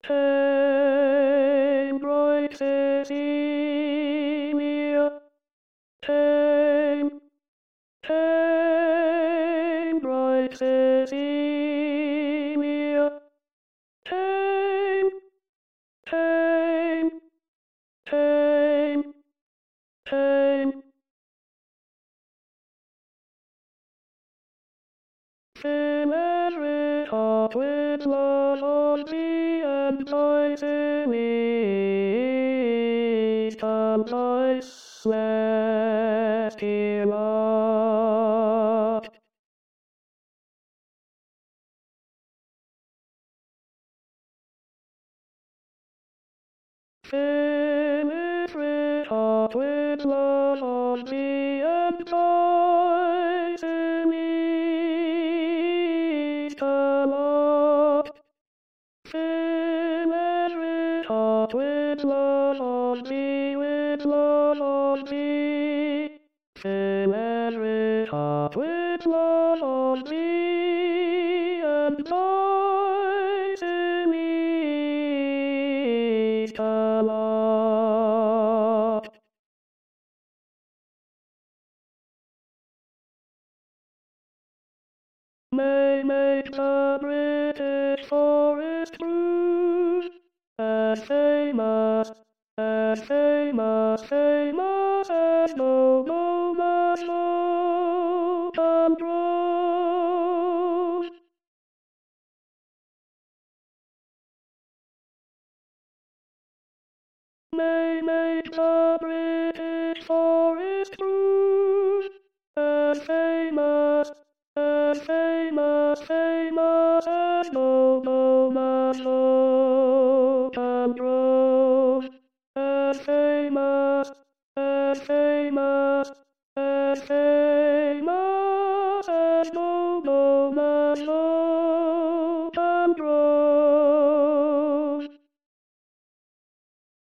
Tame bright Cecilia, tame, tame bright Cecilia, tame, tame, tame, tame. Cemetery top with love on me and joys in me. Come joys, let him up. Cemetery top with love on me and joys in me. Come up. Cemetery top with love on me, with love on me. Cemetery top with love on me, and joys in me. Come up. May make the British forest blue, as famous, as famous, famous as no mushroom can grow. May make the British forest blue, as famous, as famous, famous as no mushroom can grow. As famous, as famous, as famous as no mushroom can grow.